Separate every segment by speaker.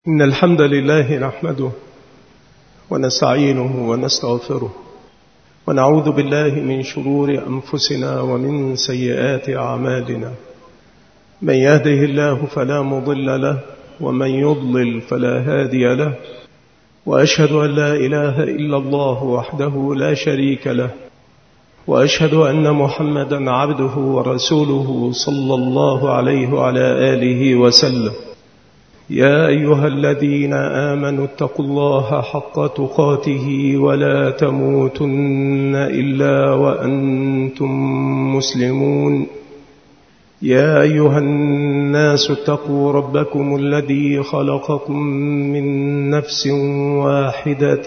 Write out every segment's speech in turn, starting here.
Speaker 1: إن الحمد لله نحمده ونستعينه ونستغفره ونعوذ بالله من شرور أنفسنا ومن سيئات أعمالنا. من يهده الله فلا مضل له ومن يضلل فلا هادي له، وأشهد أن لا إله إلا الله وحده لا شريك له، وأشهد أن محمدا عبده ورسوله صلى الله عليه وعلى آله وسلم. يا أيها الذين آمنوا اتقوا الله حق تقاته ولا تموتن إلا وأنتم مسلمون. يا أيها الناس اتقوا ربكم الذي خلقكم من نفس واحدة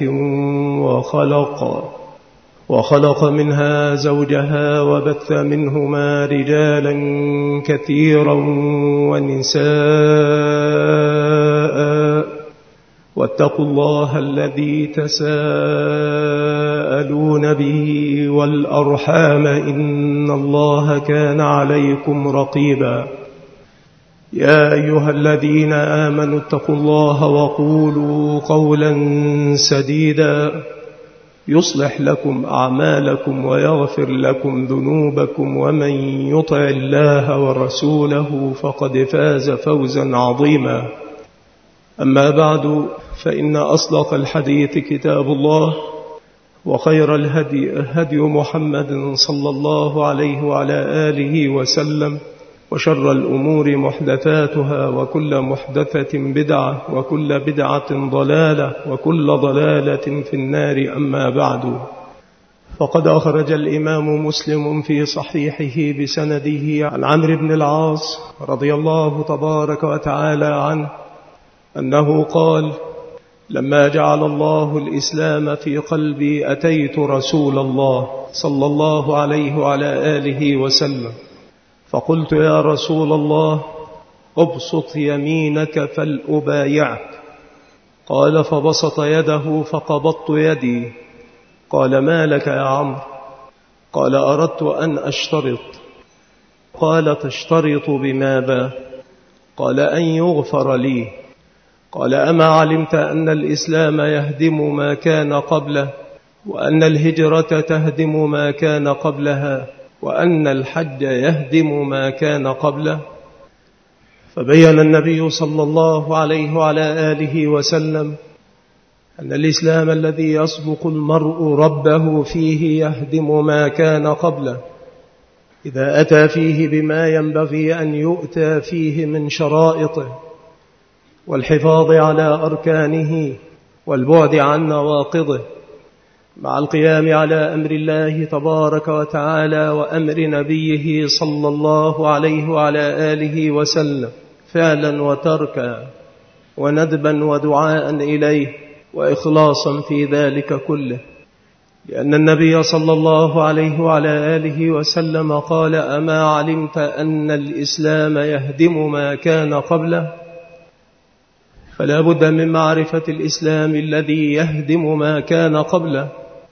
Speaker 1: وخلق منها زوجها وبث منهما رجالا كثيرا ونساء، واتقوا الله الذي تساءلون به والأرحام إن الله كان عليكم رقيبا. يا أيها الذين آمنوا اتقوا الله وقولوا قولا سديدا يصلح لكم أعمالكم ويغفر لكم ذنوبكم، ومن يطع الله ورسوله فقد فاز فوزا عظيما. أما بعد، فإن أصدق الحديث كتاب الله، وخير الهدي هدي محمد صلى الله عليه وعلى آله وسلم، وشر الأمور محدثاتها، وكل محدثة بدعة، وكل بدعة ضلالة، وكل ضلالة في النار. أما بعد، فقد أخرج الإمام مسلم في صحيحه بسنده عن عمرو بن العاص رضي الله تبارك وتعالى عنه أنه قال: لما جعل الله الإسلام في قلبي أتيت رسول الله صلى الله عليه وعلى آله وسلم فقلت: يا رسول الله، ابسط يمينك فلأبايعك. قال: فبسط يده فقبضت يدي. قال: ما لك يا عمرو؟ قال: أردت أن أشترط. قال: تشترط بماذا؟ قال: أن يغفر لي. قال: أما علمت أن الإسلام يهدم ما كان قبله، وأن الهجرة تهدم ما كان قبلها، وأن الحج يهدم ما كان قبله؟ فبين النبي صلى الله عليه وعلى آله وسلم أن الإسلام الذي يسبق المرء ربه فيه يهدم ما كان قبله إذا أتى فيه بما ينبغي أن يؤتى فيه من شرائطه، والحفاظ على أركانه والبعد عن نواقضه، مع القيام على أمر الله تبارك وتعالى وأمر نبيه صلى الله عليه وعلى آله وسلم، فعلا وتركا، وندبا ودعاء إليه، وإخلاصا في ذلك كله. لأن النبي صلى الله عليه وعلى آله وسلم قال: أما علمت أن الإسلام يهدم ما كان قبله؟ فلا بد من معرفة الإسلام الذي يهدم ما كان قبله.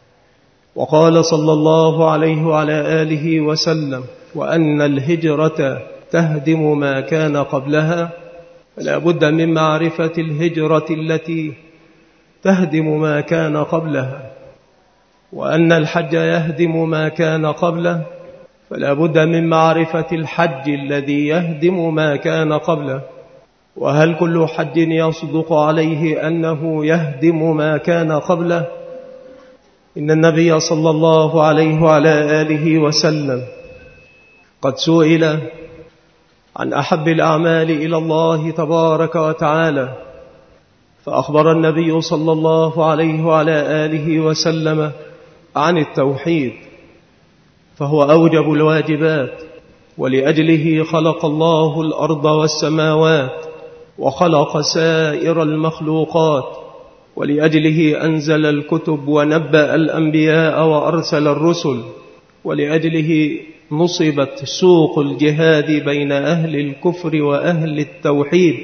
Speaker 1: وقال صلى الله عليه وعلى آله وسلم: وأن الهجرة تهدم ما كان قبلها. فلا بد من معرفة الهجرة التي تهدم ما كان قبلها. وأن الحج يهدم ما كان قبله. فلا بد من معرفة الحج الذي يهدم ما كان قبله. وهل كل حج يصدق عليه أنه يهدم ما كان قبله؟ إن النبي صلى الله عليه وعلى آله وسلم قد سئل عن أحب الأعمال إلى الله تبارك وتعالى، فأخبر النبي صلى الله عليه وعلى آله وسلم عن التوحيد، فهو أوجب الواجبات، ولأجله خلق الله الأرض والسماوات، وخلق سائر المخلوقات، ولأجله أنزل الكتب ونبأ الأنبياء وأرسل الرسل، ولأجله نصبت سوق الجهاد بين أهل الكفر وأهل التوحيد،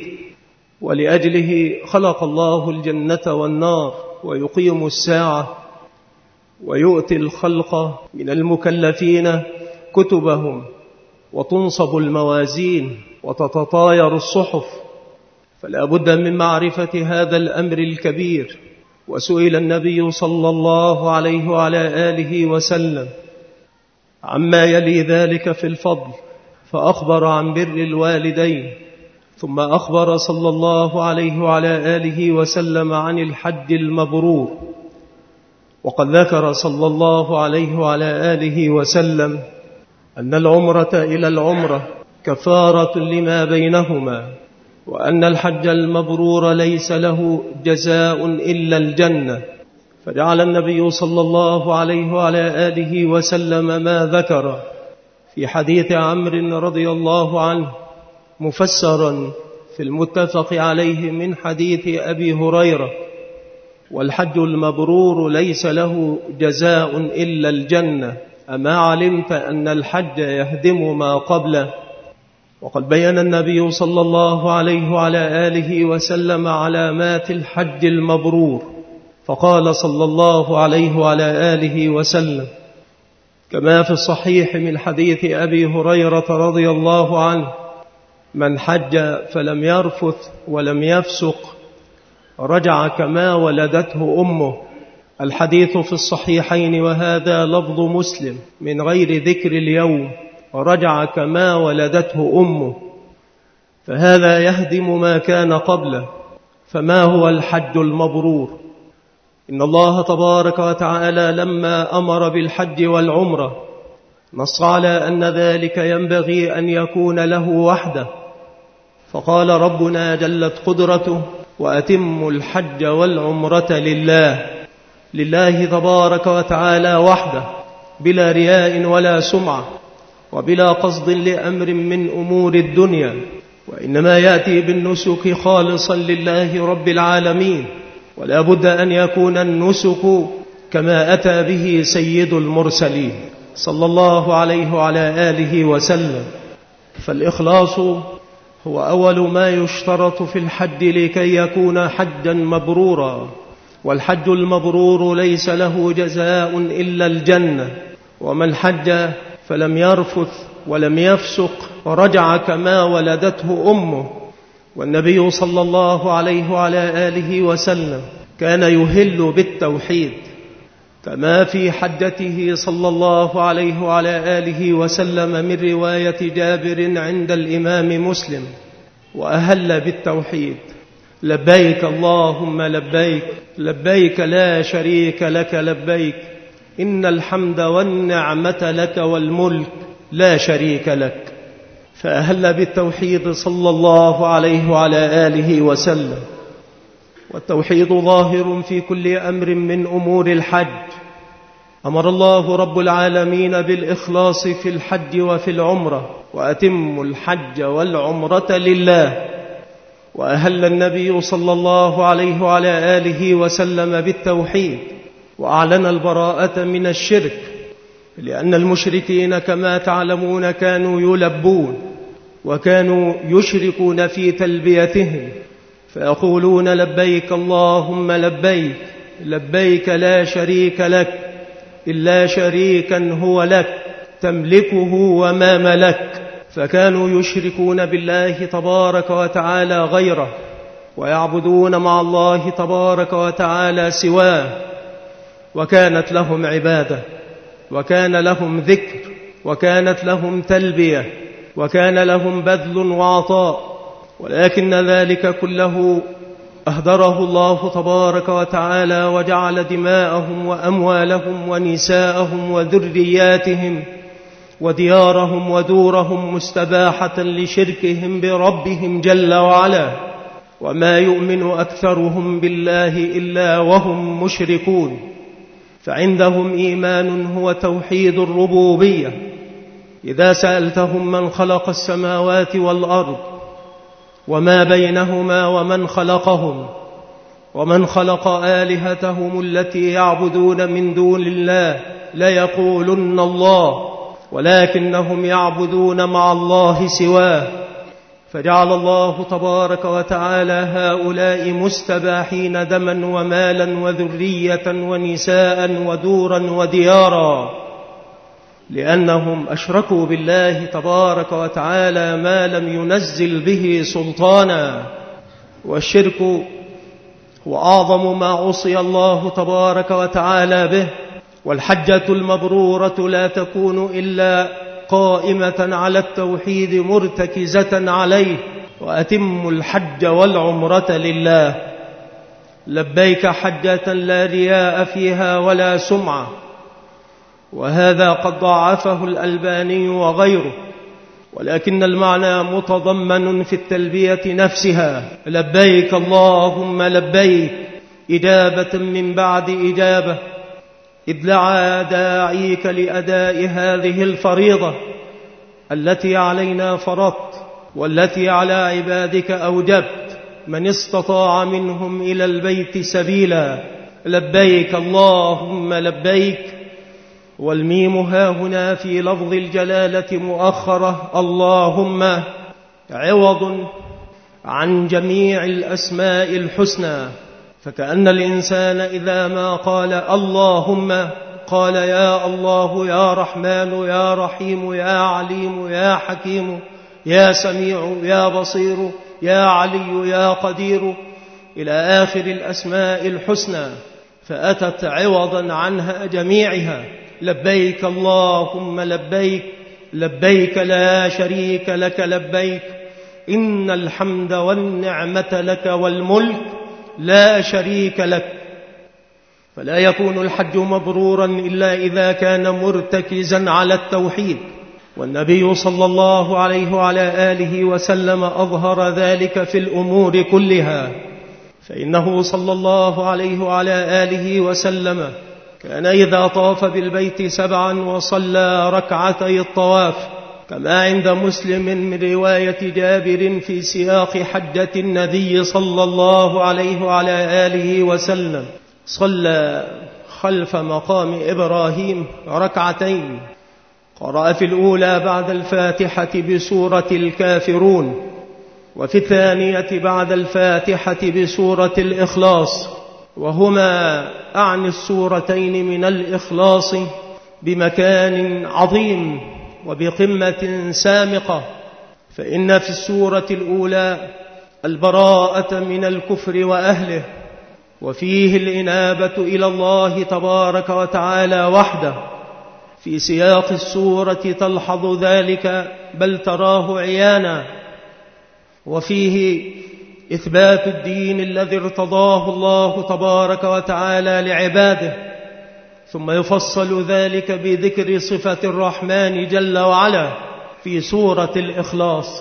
Speaker 1: ولأجله خلق الله الجنة والنار، ويقيم الساعة، ويؤتي الخلق من المكلفين كتبهم، وتنصب الموازين، وتتطاير الصحف، فلا بد من معرفة هذا الأمر الكبير. وسئل النبي صلى الله عليه وعلى آله وسلم عما يلي ذلك في الفضل، فأخبر عن بر الوالدين، ثم أخبر صلى الله عليه وعلى آله وسلم عن الحج المبرور. وقد ذكر صلى الله عليه وعلى آله وسلم أن العمرة إلى العمرة كفارة لما بينهما، وأن الحج المبرور ليس له جزاء إلا الجنة. فجعل النبي صلى الله عليه وعلى آله وسلم ما ذكر في حديث عمرو رضي الله عنه مفسرا في المتفق عليه من حديث أبي هريرة: والحج المبرور ليس له جزاء إلا الجنة، أما علمت أن الحج يهدم ما قبله؟ وقد بين النبي صلى الله عليه وعلى آله وسلم علامات الحج المبرور، فقال صلى الله عليه وعلى آله وسلم كما في الصحيح من حديث أبي هريرة رضي الله عنه: من حج فلم يرفث ولم يفسق رجع كما ولدته أمه. الحديث في الصحيحين، وهذا لفظ مسلم من غير ذكر اليوم: رجع كما ولدته أمه. فهذا يهدم ما كان قبله. فما هو الحج المبرور؟ إن الله تبارك وتعالى لما أمر بالحج والعمرة نص على أن ذلك ينبغي أن يكون له وحده، فقال ربنا جلت قدرته: وأتموا الحج والعمرة لله تبارك وتعالى وحده، بلا رياء ولا سمعة، وبلا قصد لأمر من أمور الدنيا، وإنما يأتي بالنسك خالصا لله رب العالمين. ولا بد أن يكون النسك كما أتى به سيد المرسلين صلى الله عليه وعلى آله وسلم. فالإخلاص هو أول ما يشترط في الحج لكي يكون حجا مبرورا. والحج المبرور ليس له جزاء إلا الجنة. ومن حج فلم يرفث ولم يفسق رجع كما ولدته أمه. والنبي صلى الله عليه وعلى آله وسلم كان يهل بالتوحيد، كما في حجته صلى الله عليه وعلى آله وسلم من رواية جابر عند الإمام مسلم: وأهل بالتوحيد: لبيك اللهم لبيك، لبيك لا شريك لك لبيك، إن الحمد والنعمة لك والملك لا شريك لك. فأهل بالتوحيد صلى الله عليه وعلى آله وسلم. والتوحيد ظاهر في كل أمر من أمور الحج. أمر الله رب العالمين بالإخلاص في الحج وفي العمرة: وأتموا الحج والعمرة لله. وأهل النبي صلى الله عليه وعلى آله وسلم بالتوحيد، وأعلن البراءة من الشرك، لأن المشركين كما تعلمون كانوا يلبون وكانوا يشركون في تلبيتهم، فيقولون: لبيك اللهم لبيك، لبيك لا شريك لك إلا شريكا هو لك تملكه وما ملك. فكانوا يشركون بالله تبارك وتعالى غيره، ويعبدون مع الله تبارك وتعالى سواه. وكانت لهم عبادة، وكان لهم ذكر، وكانت لهم تلبية، وكان لهم بذل وعطاء، ولكن ذلك كله أهدره الله تبارك وتعالى، وجعل دماءهم وأموالهم ونساءهم وذرياتهم وديارهم ودورهم مستباحة لشركهم بربهم جل وعلا. وما يؤمن أكثرهم بالله إلا وهم مشركون. فعندهم إيمان هو توحيد الربوبية. إذا سألتهم من خلق السماوات والأرض وما بينهما ومن خلقهم ومن خلق آلهتهم التي يعبدون من دون الله ليقولن الله، ولكنهم يعبدون مع الله سواه. فجعل الله تبارك وتعالى هؤلاء مستباحين دما ومالا وذرية ونساء ودورا وديارا، لأنهم أشركوا بالله تبارك وتعالى ما لم ينزل به سلطانا. والشرك هو أعظم ما عصي الله تبارك وتعالى به. والحجة المبرورة لا تكون إلا قائمة على التوحيد مرتكزة عليه. وأتم الحج والعمرة لله. لبيك حجة لا رياء فيها ولا سمعة. وهذا قد ضعفه الألباني وغيره، ولكن المعنى متضمن في التلبية نفسها. لبيك اللهم لبيك، إجابة من بعد إجابة، إذ دعا داعيك لأداء هذه الفريضة التي علينا فرضت والتي على عبادك أوجبت، من استطاع منهم إلى البيت سبيلا. لبيك اللهم لبيك. والميم هاهنا في لفظ الجلالة مؤخرة، اللهم عوض عن جميع الأسماء الحسنى، فكأن الإنسان إذا ما قال اللهم قال يا الله يا رحمن يا رحيم يا عليم يا حكيم يا سميع يا بصير يا علي يا قدير إلى آخر الأسماء الحسنى، فأتت عوضا عنها جميعها. لبيك اللهم لبيك، لبيك لا شريك لك لبيك، إن الحمد والنعمة لك والملك لا شريك لك. فلا يكون الحج مبرورا إلا إذا كان مرتكزا على التوحيد، والنبي صلى الله عليه وعلى آله وسلم أظهر ذلك في الأمور كلها، فإنه صلى الله عليه وعلى آله وسلم كان إذا طاف بالبيت 7 وصلى ركعتي الطواف، كما عند مسلم من رواية جابر في سياق حجة النبي صلى الله عليه وعلى آله وسلم، صلى خلف مقام إبراهيم 2 قرأ في الأولى بعد الفاتحة بسورة الكافرون، وفي الثانية بعد الفاتحة بسورة الإخلاص، وهما أعني السورتين من الإخلاص بمكان عظيم وبقمة سامقة. فإن في السورة الأولى البراءة من الكفر وأهله، وفيه الإنابة إلى الله تبارك وتعالى وحده. في سياق السورة تلحظ ذلك بل تراه عيانا. وفيه إثبات الدين الذي ارتضاه الله تبارك وتعالى لعباده، ثم يفصل ذلك بذكر صفة الرحمن جل وعلا في سورة الإخلاص،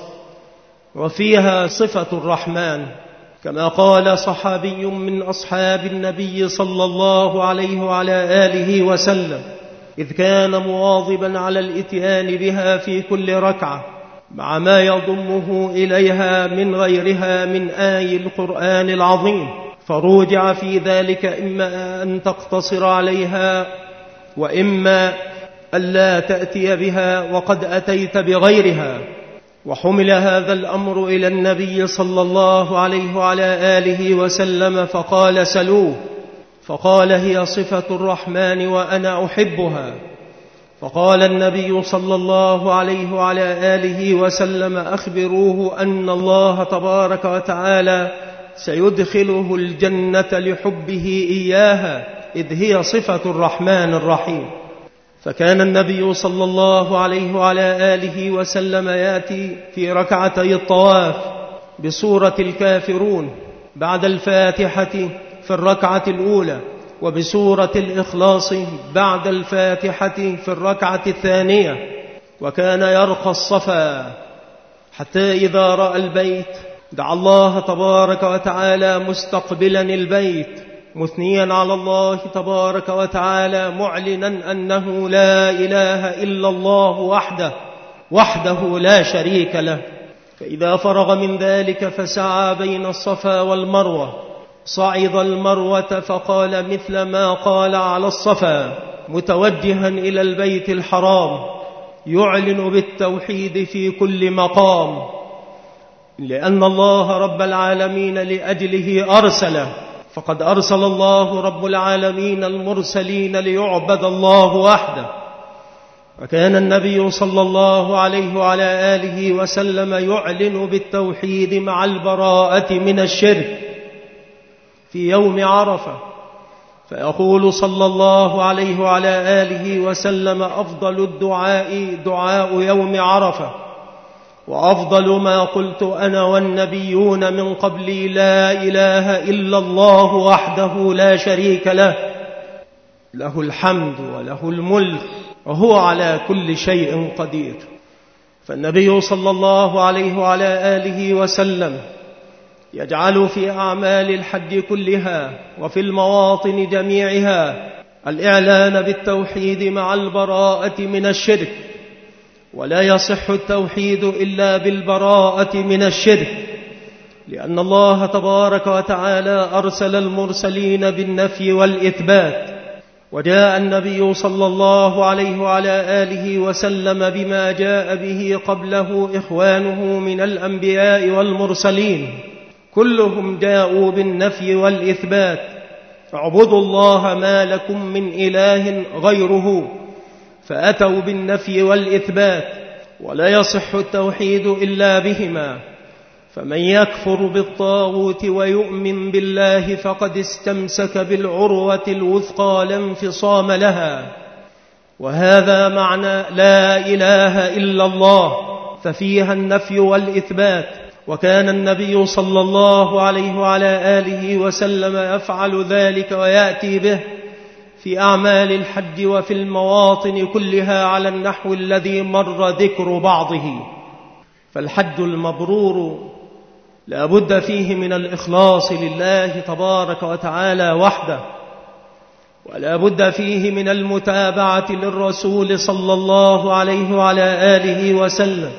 Speaker 1: وفيها صفة الرحمن، كما قال صحابي من أصحاب النبي صلى الله عليه وعلى آله وسلم، إذ كان مواظبا على الإتيان بها في كل ركعة مع ما يضمه إليها من غيرها من آي القرآن العظيم، فروجع في ذلك إما أن تقتصر عليها وإما ألا تأتي بها وقد أتيت بغيرها. وحمل هذا الأمر إلى النبي صلى الله عليه وعلى آله وسلم فقال سلوه، فقال هي صفة الرحمن وأنا أحبها. فقال النبي صلى الله عليه وعلى آله وسلم أخبروه أن الله تبارك وتعالى سيدخله الجنة لحبه إياها، إذ هي صفة الرحمن الرحيم. فكان النبي صلى الله عليه وعلى آله وسلم يأتي في ركعتي الطواف بسورة الكافرون بعد الفاتحة في الركعة الأولى، وبسورة الإخلاص بعد الفاتحة في الركعة الثانية. وكان يرقى الصفا حتى إذا رأى البيت دعا الله تبارك وتعالى مستقبلا البيت مثنيا على الله تبارك وتعالى، معلنا أنه لا إله إلا الله وحده لا شريك له. فإذا فرغ من ذلك فسعى بين الصفا والمروة، صعد المروة فقال مثل ما قال على الصفا، متوجها إلى البيت الحرام يعلن بالتوحيد في كل مقام، لأن الله رب العالمين لأجله أرسله. فقد أرسل الله رب العالمين المرسلين ليعبد الله وحده، وكان النبي صلى الله عليه وعلى آله وسلم يعلن بالتوحيد مع البراءة من الشرك في يوم عرفة، فيقول صلى الله عليه وعلى آله وسلم: أفضل الدعاء دعاء يوم عرفة، وأفضل ما قلت أنا والنبيون من قبلي لا إله إلا الله وحده لا شريك له، له الحمد وله الملك وهو على كل شيء قدير. فالنبي صلى الله عليه وعلى آله وسلم يجعل في أعمال الحج كلها وفي المواطن جميعها الإعلان بالتوحيد مع البراءة من الشرك، ولا يصح التوحيد إلا بالبراءة من الشرك، لأن الله تبارك وتعالى أرسل المرسلين بالنفي والإثبات، وجاء النبي صلى الله عليه وعلى آله وسلم بما جاء به قبله إخوانه من الأنبياء والمرسلين، كلهم جاءوا بالنفي والإثبات: اعبدوا الله ما لكم من إله غيره، فأتوا بالنفي والإثبات، ولا يصح التوحيد إلا بهما. فمن يكفر بالطاغوت ويؤمن بالله فقد استمسك بالعروة الوثقى لا انفصام لها، وهذا معنى لا إله إلا الله، ففيها النفي والإثبات. وكان النبي صلى الله عليه وعلى آله وسلم يفعل ذلك ويأتي به في أعمال الحج وفي المواطن كلها على النحو الذي مر ذكر بعضه. فالحج المبرور لا بد فيه من الإخلاص لله تبارك وتعالى وحده، ولا بد فيه من المتابعة للرسول صلى الله عليه وعلى آله وسلم،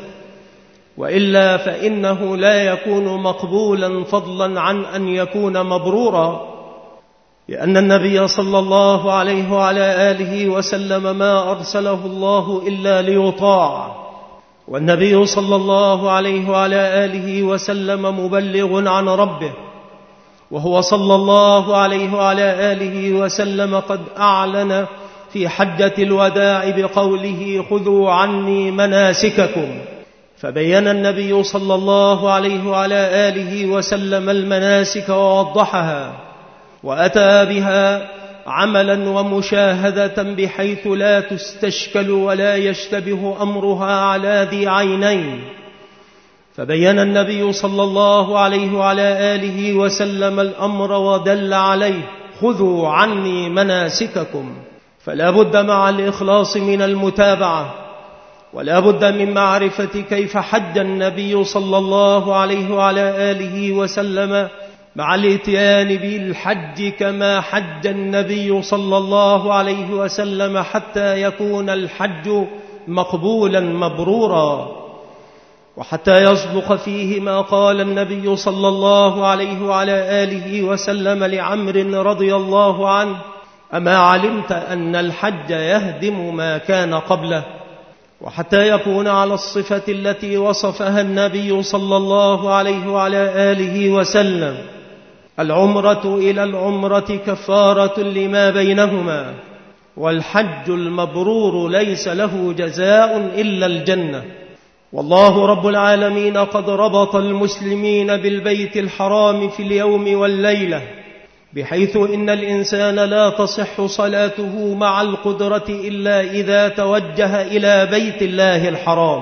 Speaker 1: وإلا فإنه لا يكون مقبولا فضلا عن أن يكون مبرورا، لأن النبي صلى الله عليه وعلى آله وسلم ما أرسله الله إلا ليطاع، والنبي صلى الله عليه وعلى آله وسلم مبلغ عن ربه، وهو صلى الله عليه وعلى آله وسلم قد أعلن في حجة الوداع بقوله: خذوا عني مناسككم. فبين النبي صلى الله عليه وعلى آله وسلم المناسك ووضحها، وأتى بها عملا ومشاهدة بحيث لا تستشكل ولا يشتبه أمرها على ذي عينين. فبين النبي صلى الله عليه وعلى آله وسلم الأمر ودل عليه: خذوا عني مناسككم. فلا بد مع الإخلاص من المتابعة، ولا بد من معرفة كيف حج النبي صلى الله عليه وعلى آله وسلم، مع الاتيان بالحج كما حج النبي صلى الله عليه وسلم، حتى يكون الحج مقبولا مبرورا، وحتى يصدق فيه ما قال النبي صلى الله عليه وعلى آله وسلم لعمرو رضي الله عنه: أما علمت أن الحج يهدم ما كان قبله؟ وحتى يكون على الصفة التي وصفها النبي صلى الله عليه وعلى آله وسلم: العمرة إلى العمرة كفارة لما بينهما، والحج المبرور ليس له جزاء إلا الجنة. والله رب العالمين قد ربط المسلمين بالبيت الحرام في اليوم والليلة، بحيث إن الإنسان لا تصح صلاته مع القدرة إلا إذا توجه إلى بيت الله الحرام.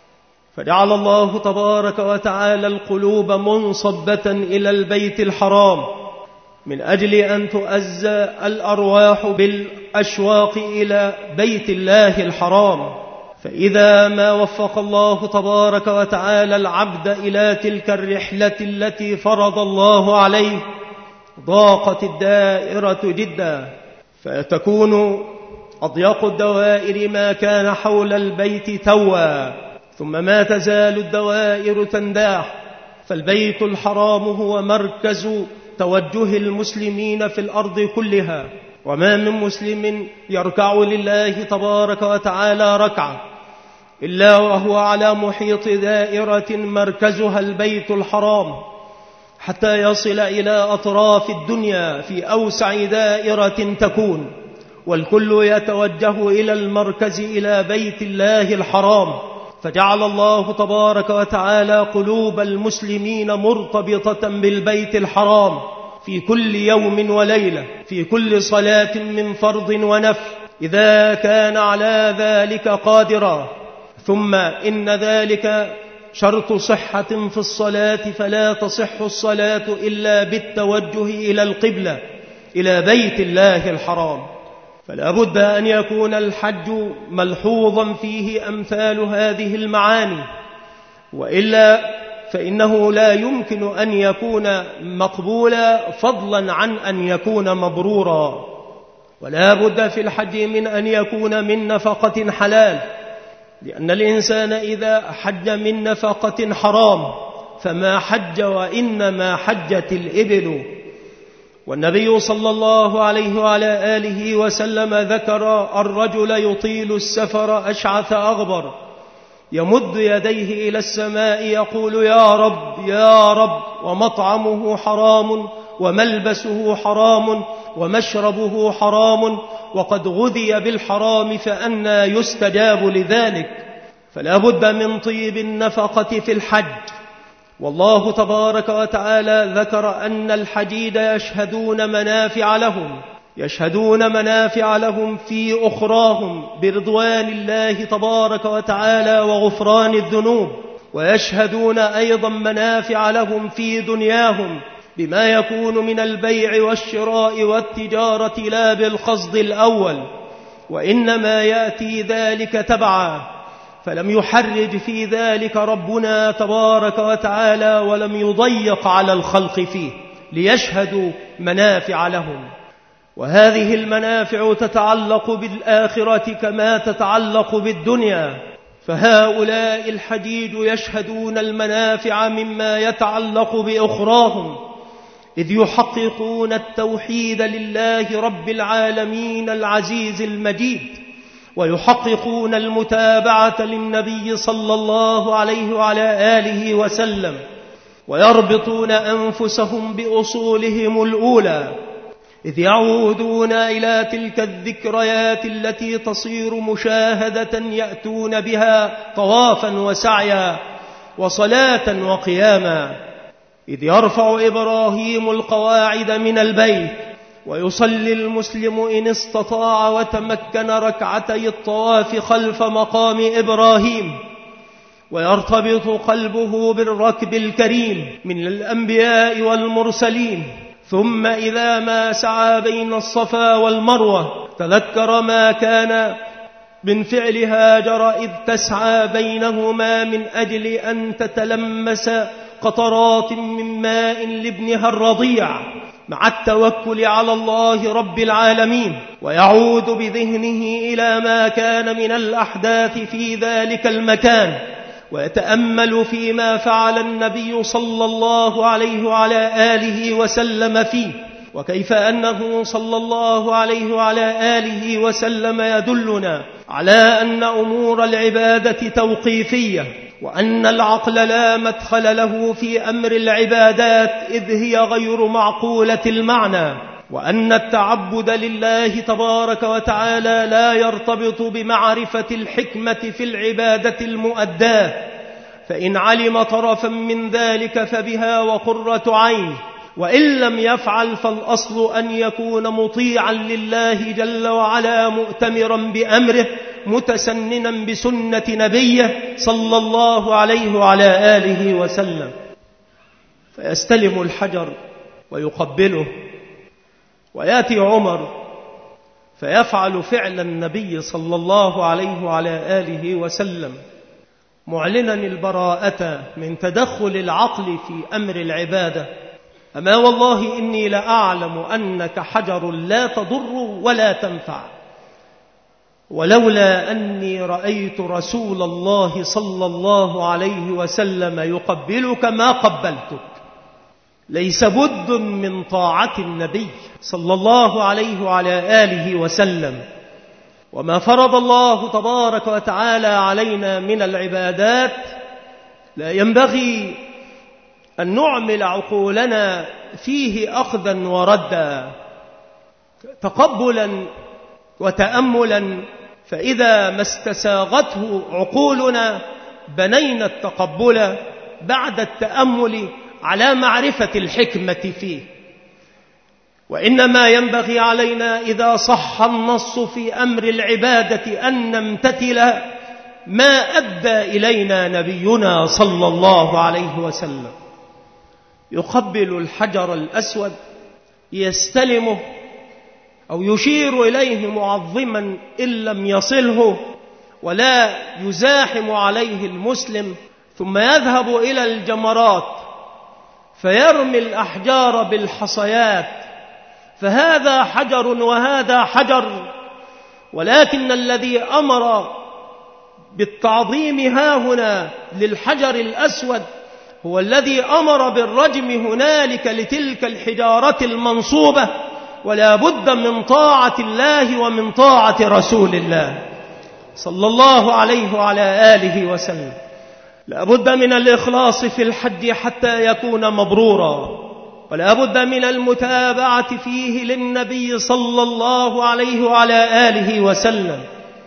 Speaker 1: فجعل الله تبارك وتعالى القلوب منصبة إلى البيت الحرام من أجل أن تؤزى الأرواح بالأشواق إلى بيت الله الحرام. فإذا ما وفق الله تبارك وتعالى العبد إلى تلك الرحلة التي فرض الله عليه، ضاقت الدائرة جدا، فتكون أضيق الدوائر ما كان حول البيت توا، ثم ما تزال الدوائر تنداح. فالبيت الحرام هو مركز توجه المسلمين في الأرض كلها، وما من مسلم يركع لله تبارك وتعالى ركعة إلا وهو على محيط دائرة مركزها البيت الحرام، حتى يصل إلى أطراف الدنيا في أوسع دائرة تكون، والكل يتوجه إلى المركز، إلى بيت الله الحرام. فجعل الله تبارك وتعالى قلوب المسلمين مرتبطة بالبيت الحرام في كل يوم وليلة، في كل صلاة من فرض ونفل إذا كان على ذلك قادرا. ثم إن ذلك شرط صحة في الصلاة، فلا تصح الصلاة إلا بالتوجه إلى القبلة، إلى بيت الله الحرام. فلا بد أن يكون الحج ملحوظا فيه أمثال هذه المعاني، وإلا فإنه لا يمكن أن يكون مقبولا فضلا عن أن يكون مبرورا. ولا بد في الحج من أن يكون من نفقة حلال، لأن الإنسان إذا حج من نفقة حرام فما حج وإنما حجت الإبل. والنبي صلى الله عليه وعلى آله وسلم ذكر الرجل يطيل السفر أشعث أغبر يمد يديه إلى السماء يقول يا رب يا رب، ومطعمه حرام وملبسه حرام ومشربه حرام وقد غذي بالحرام، فأنى يستجاب لذلك؟ فلا بد من طيب النفقة في الحج. والله تبارك وتعالى ذكر أن الحجيج يشهدون منافع لهم في أخراهم برضوان الله تبارك وتعالى وغفران الذنوب، ويشهدون أيضا منافع لهم في دنياهم بما يكون من البيع والشراء والتجارة لا بالقصد الأول، وإنما يأتي ذلك تبعا. فلم يحرج في ذلك ربنا تبارك وتعالى ولم يضيق على الخلق فيه، ليشهدوا منافع لهم. وهذه المنافع تتعلق بالآخرة كما تتعلق بالدنيا، فهؤلاء الحجيج يشهدون المنافع مما يتعلق بأخراهم، إذ يحققون التوحيد لله رب العالمين العزيز المجيد، ويحققون المتابعة للنبي صلى الله عليه وعلى آله وسلم، ويربطون أنفسهم بأصولهم الأولى، إذ يعودون إلى تلك الذكريات التي تصير مشاهدة يأتون بها طوافا وسعيا وصلاة وقياما. إذ يرفع إبراهيم القواعد من البيت ويصلي المسلم إن استطاع وتمكن ركعتي الطواف خلف مقام إبراهيم، ويرتبط قلبه بالركب الكريم من الأنبياء والمرسلين. ثم إذا ما سعى بين الصفا والمروة تذكر ما كان من فعل هاجر إذ تسعى بينهما من أجل أن تتلمس قطرات من ماء لابنها الرضيع، مع التوكل على الله رب العالمين. ويعود بذهنه إلى ما كان من الأحداث في ذلك المكان، ويتأمل فيما فعل النبي صلى الله عليه وعلى آله وسلم فيه، وكيف أنه صلى الله عليه وعلى آله وسلم يدلنا على أن أمور العبادة توقيفية، وأن العقل لا مدخل له في أمر العبادات إذ هي غير معقولة المعنى، وأن التعبد لله تبارك وتعالى لا يرتبط بمعرفة الحكمة في العبادة المؤداة، فإن علم طرفا من ذلك فبها وقرة عين، وإن لم يفعل فالأصل أن يكون مطيعا لله جل وعلا مؤتمرا بأمره متسننا بسنة نبيه صلى الله عليه وعلى آله وسلم. فيستلم الحجر ويقبله، ويأتي عمر فيفعل فعل النبي صلى الله عليه وعلى آله وسلم، معلنا البراءة من تدخل العقل في أمر العبادة. أما والله إني لأعلم أنك حجر لا تضر ولا تنفع، ولولا أني رأيت رسول الله صلى الله عليه وسلم يقبلك ما قبلتك. ليس بد من طاعة النبي صلى الله عليه وعلى آله وسلم، وما فرض الله تبارك وتعالى علينا من العبادات لا ينبغي أن نعمل عقولنا فيه أخذا وردا، تقبلا وتأملا، فإذا ما استساغته عقولنا بنينا التقبل بعد التأمل على معرفة الحكمة فيه. وإنما ينبغي علينا إذا صح النص في أمر العبادة أن نمتثل ما أدى إلينا نبينا صلى الله عليه وسلم. يقبل الحجر الأسود، يستلمه أو يشير إليه معظما إن لم يصله، ولا يزاحم عليه المسلم، ثم يذهب إلى الجمرات فيرمي الأحجار بالحصيات، فهذا حجر وهذا حجر، ولكن الذي أمر بالتعظيم هاهنا للحجر الأسود هو الذي أمر بالرجم هنالك لتلك الحجارة المنصوبة. ولا بد من طاعة الله ومن طاعة رسول الله صلى الله عليه وعلى آله وسلم. لا بد من الإخلاص في الحج حتى يكون مبرورا، ولا بد من المتابعة فيه للنبي صلى الله عليه وعلى آله وسلم،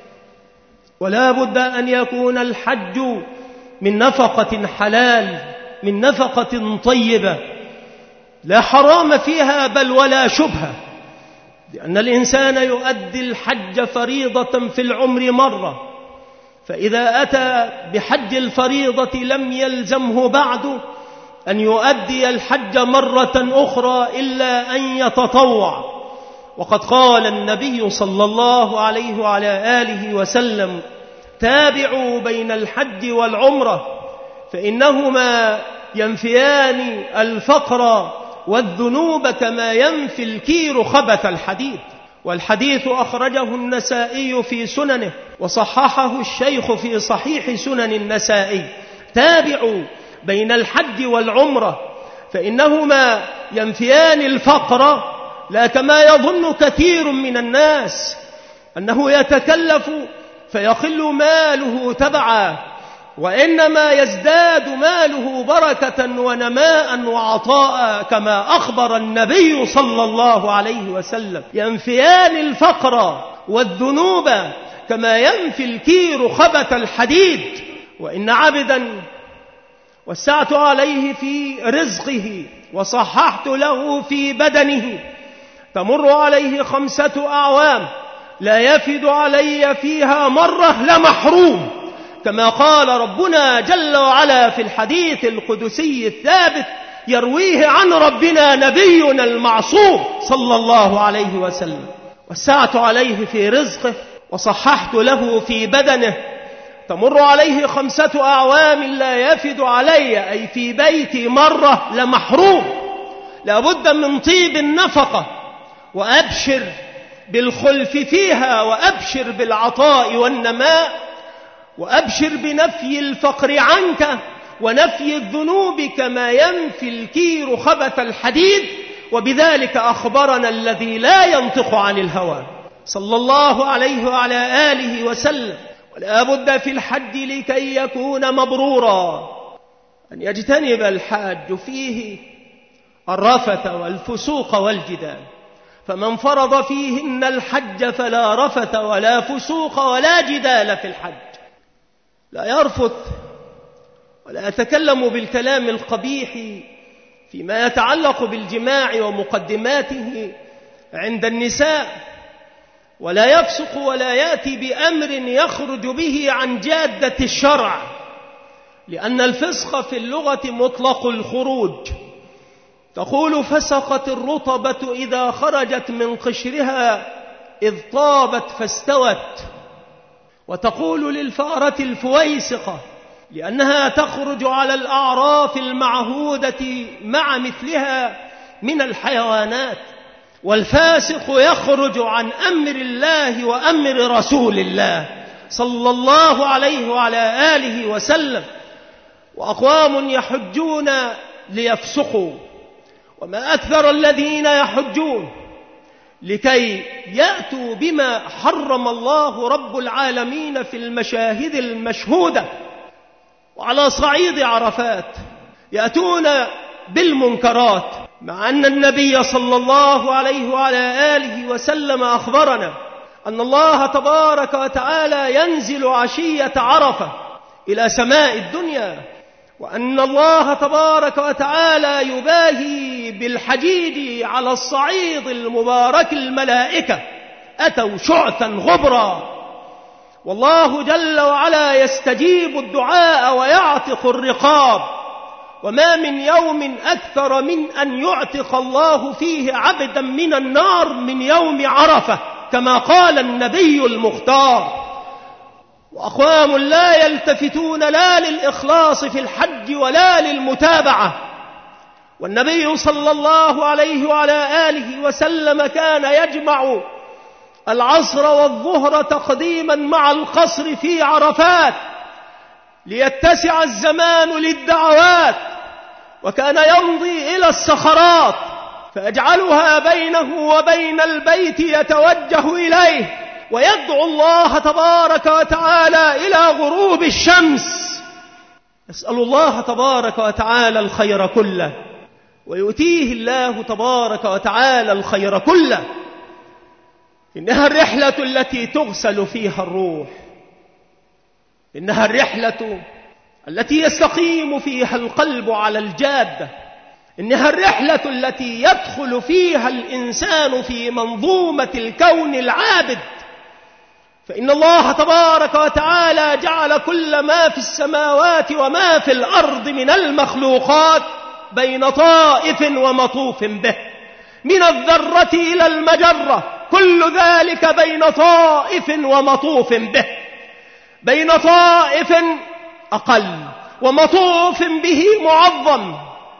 Speaker 1: ولا بد أن يكون الحج من نفقة حلال، من نفقة طيبة لا حرام فيها بل ولا شبهة، لأن الإنسان يؤدي الحج فريضة في العمر مرة، فإذا أتى بحج الفريضة لم يلزمه بعد أن يؤدي الحج مرة أخرى إلا أن يتطوع. وقد قال النبي صلى الله عليه وعلى آله وسلم: تابعوا بين الحج والعمرة فإنهما ينفيان الفقر والذنوب كما ينفي الكير خبث الحديد. والحديث أخرجه النسائي في سننه وصححه الشيخ في صحيح سنن النسائي: تابعوا بين الحج والعمرة فإنهما ينفيان الفقر، لا كما يظن كثير من الناس أنه يتكلف فيقل ماله تبعا، وإنما يزداد ماله بركة ونماء وعطاء، كما أخبر النبي صلى الله عليه وسلم: ينفيان الفقر والذنوب كما ينفي الكير خبث الحديد. وإن عبدا وسعت عليه في رزقه وصححت له في بدنه تمر عليه 5 أعوام لا يفد علي فيها مرة لمحروم، كما قال ربنا جل وعلا في الحديث القدسي الثابت يرويه عن ربنا نبينا المعصوم صلى الله عليه وسلم: وسعت عليه في رزقه وصححت له في بدنه تمر عليه 5 أعوام لا يفد علي أي في بيتي مرة لمحروم. لا بد من طيب النفقة، وأبشر بالخلف فيها، وأبشر بالعطاء والنماء، وأبشر بنفي الفقر عنك ونفي الذنوب كما ينفي الكير خبث الحديد. وبذلك أخبرنا الذي لا ينطق عن الهوى صلى الله عليه وعلى آله وسلم. ولا بد في الحج لكي يكون مبرورا أن يجتنب الحاج فيه الرفث والفسوق والجدال، فمن فرض فيهن الحج فلا رفث ولا فسوق ولا جدال في الحج. لا يرفث ولا يتكلم بالكلام القبيح فيما يتعلق بالجماع ومقدماته عند النساء، ولا يفسق ولا يأتي بأمر يخرج به عن جادة الشرع، لأن الفسق في اللغة مطلق الخروج. تقول: فسقت الرطبة إذا خرجت من قشرها إذ طابت فاستوت. وتقول للفأرة الفويسقة لأنها تخرج على الأعراف المعهودة مع مثلها من الحيوانات. والفاسق يخرج عن أمر الله وأمر رسول الله صلى الله عليه وعلى آله وسلم. وأقوام يحجون ليفسقوا، وما أكثر الذين يحجون لكي يأتوا بما حرم الله رب العالمين في المشاهد المشهودة. وعلى صعيد عرفات يأتون بالمنكرات، مع أن النبي صلى الله عليه وعلى آله وسلم أخبرنا أن الله تبارك وتعالى ينزل عشية عرفة إلى سماء الدنيا، وأن الله تبارك وتعالى يباهي بالحديد على الصعيد المبارك الملائكة أتوا شعثا غبرا، والله جل وعلا يستجيب الدعاء ويعتق الرقاب، وما من يوم أكثر من أن يعتق الله فيه عبدا من النار من يوم عرفة كما قال النبي المختار. وأقوام لا يلتفتون لا للإخلاص في الحج ولا للمتابعة، والنبي صلى الله عليه وعلى آله وسلم كان يجمع العصر والظهر تقديما مع القصر في عرفات ليتسع الزمان للدعوات، وكان يمضي إلى الصخرات فيجعلها بينه وبين البيت يتوجه إليه ويدعو الله تبارك وتعالى إلى غروب الشمس، يسأل الله تبارك وتعالى الخير كله، ويؤتيه الله تبارك وتعالى الخير كله. إنها الرحلة التي تغسل فيها الروح، إنها الرحلة التي يستقيم فيها القلب على الجادة، إنها الرحلة التي يدخل فيها الإنسان في منظومة الكون العابد، فإن الله تبارك وتعالى جعل كل ما في السماوات وما في الأرض من المخلوقات بين طائف ومطوف به، من الذرة إلى المجرة كل ذلك بين طائف ومطوف به، بين طائف أقل ومطوف به معظم،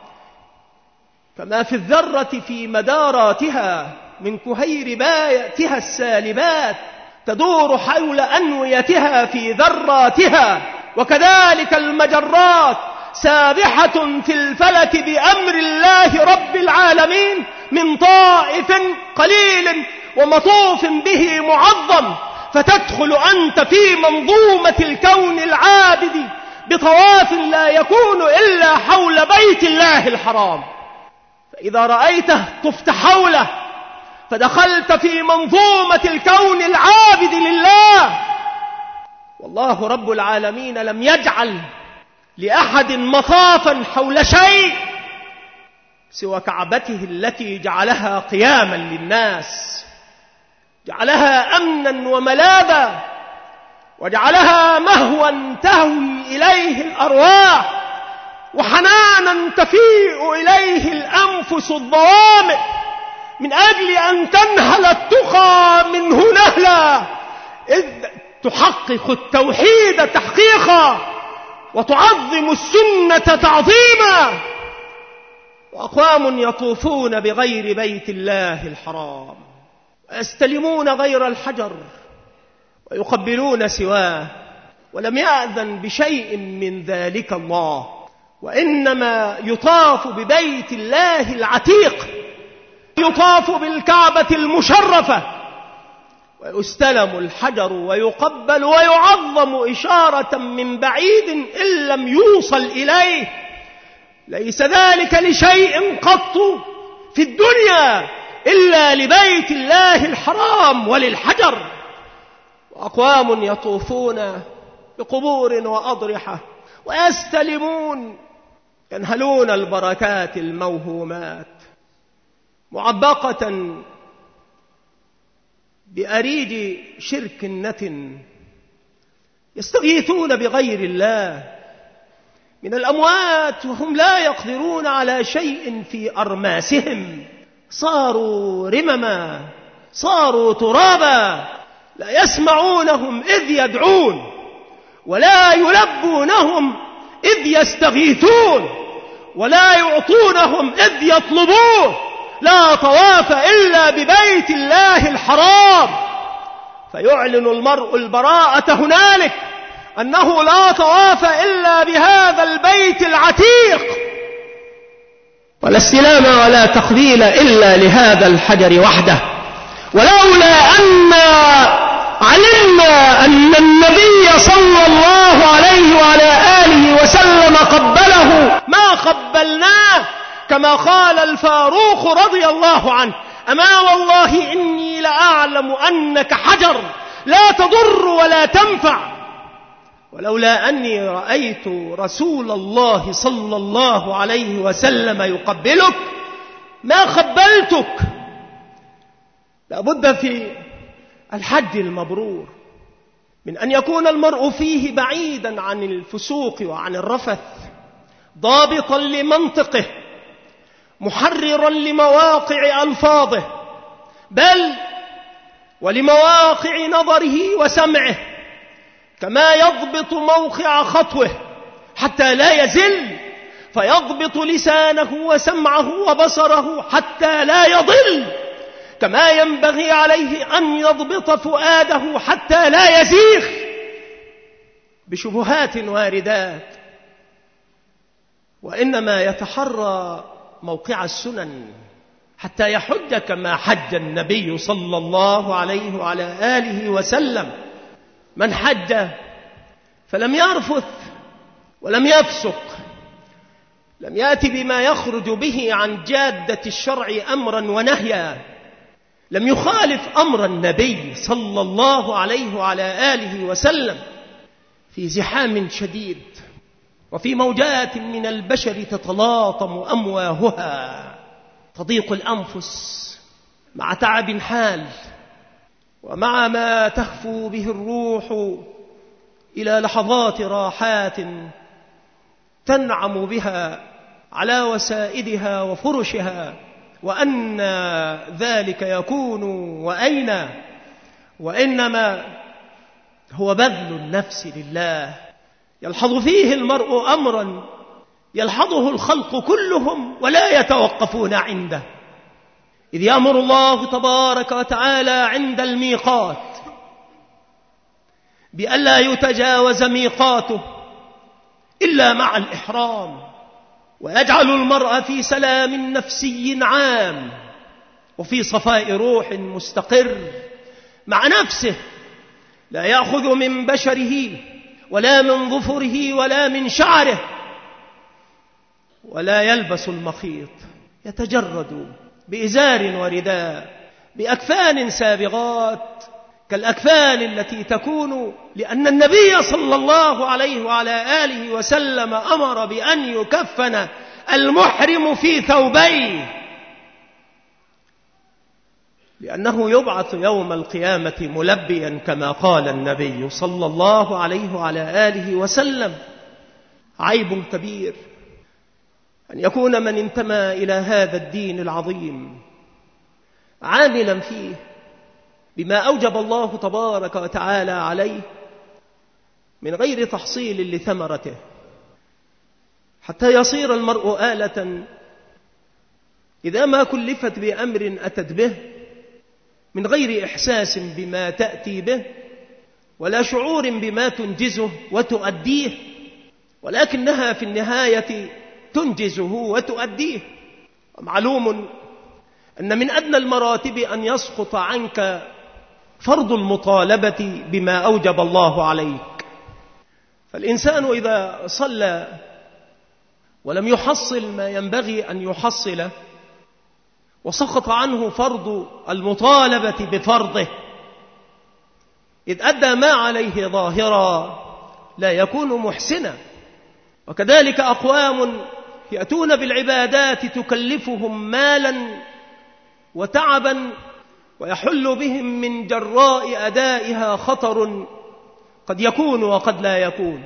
Speaker 1: كما في الذرة في مداراتها من كهيرباتها السالبات تدور حول أنويتها في ذراتها، وكذلك المجرات سابحة في الفلك بأمر الله رب العالمين من طائف قليل ومطوف به معظم، فتدخل أنت في منظومة الكون العابد بطواف لا يكون إلا حول بيت الله الحرام، فإذا رأيته طفت حوله فدخلت في منظومة الكون العابد لله. والله رب العالمين لم يجعل لأحد مطافا حول شيء سوى كعبته التي جعلها قياما للناس، جعلها أمنا وملاذا، وجعلها مهوا تهوي إليه الأرواح، وحنانا تفيء إليه الأنفس الضوامئ، من أجل أن تنهل التقى منه نهلا، إذ تحقق التوحيد تحقيقا وتعظم السنة تعظيما. وأقوام يطوفون بغير بيت الله الحرام ويستلمون غير الحجر ويقبلون سواه، ولم يأذن بشيء من ذلك الله، وإنما يطاف ببيت الله العتيق، يطاف بالكعبة المشرفة، ويستلم الحجر ويقبل ويعظم إشارة من بعيد إن لم يوصل إليه. ليس ذلك لشيء قط في الدنيا إلا لبيت الله الحرام وللحجر. وأقوام يطوفون بقبور وأضرحة ويستلمون، ينهلون البركات الموهومات معبقة بأريج شرك نتن، يستغيثون بغير الله من الأموات وهم لا يقدرون على شيء في أرماسهم، صاروا رمما، صاروا ترابا، لا يسمعونهم إذ يدعون ولا يلبونهم إذ يستغيثون ولا يعطونهم إذ يطلبون. لا طواف إلا ببيت الله الحرام، فيعلن المرء البراءة هنالك أنه لا طواف إلا بهذا البيت العتيق، ولا استلام ولا تقبيل إلا لهذا الحجر وحده. ولولا أن علمنا أن النبي صلى الله عليه وعلى آله وسلم قبله ما قبلناه، كما قال الفاروق رضي الله عنه: أما والله إني لأعلم أنك حجر لا تضر ولا تنفع، ولولا أني رأيت رسول الله صلى الله عليه وسلم يقبلك ما قبلتك. لابد في الحج المبرور من أن يكون المرء فيه بعيدا عن الفسوق وعن الرفث، ضابطا لمنطقه، محررا لمواقع ألفاظه، بل ولمواقع نظره وسمعه، كما يضبط موقع خطوه حتى لا يزل، فيضبط لسانه وسمعه وبصره حتى لا يضل، كما ينبغي عليه أن يضبط فؤاده حتى لا يزيغ بشبهات واردات، وإنما يتحرى موقع السنن حتى يحج كما حج النبي صلى الله عليه وعلى آله وسلم. من حج فلم يرفث ولم يفسق، لم يأتي بما يخرج به عن جادة الشرع أمرا ونهيا، لم يخالف أمر النبي صلى الله عليه وعلى آله وسلم في زحام شديد وفي موجات من البشر تتلاطم أمواهها، تضيق الأنفس مع تعب حال، ومع ما تهفو به الروح إلى لحظات راحات تنعم بها على وسائدها وفرشها، وأن ذلك يكون وأين، وإنما هو بذل النفس لله. يلحظ فيه المرء أمرا يلحظه الخلق كلهم ولا يتوقفون عنده، إذ يأمر الله تبارك وتعالى عند الميقات بألا يتجاوز ميقاته إلا مع الإحرام، ويجعل المرء في سلام نفسي عام وفي صفاء روح مستقر مع نفسه، لا يأخذ من بشره ولا من ظفره ولا من شعره، ولا يلبس المخيط، يتجرد بإزار ورداء بأكفان سابغات كالأكفان التي تكون، لأن النبي صلى الله عليه وعلى آله وسلم أمر بأن يكفن المحرم في ثوبيه، لأنه يبعث يوم القيامة ملبيا كما قال النبي صلى الله عليه وعلى آله وسلم. عيب كبير أن يكون من انتمى إلى هذا الدين العظيم عاملا فيه بما أوجب الله تبارك وتعالى عليه من غير تحصيل لثمرته، حتى يصير المرء آلة إذا ما كلفت بأمر أتت به من غير إحساس بما تأتي به ولا شعور بما تنجزه وتؤديه، ولكنها في النهاية تنجزه وتؤديه. ومعلوم أن من أدنى المراتب أن يسقط عنك فرض المطالبة بما أوجب الله عليك، فالإنسان إذا صلى ولم يحصل ما ينبغي أن يحصله وسقط عنه فرض المطالبة بفرضه، إذ أدى ما عليه ظاهرا لا يكون محسنا. وكذلك أقوام يأتون بالعبادات تكلفهم مالا وتعبا ويحل بهم من جراء أدائها خطر قد يكون وقد لا يكون،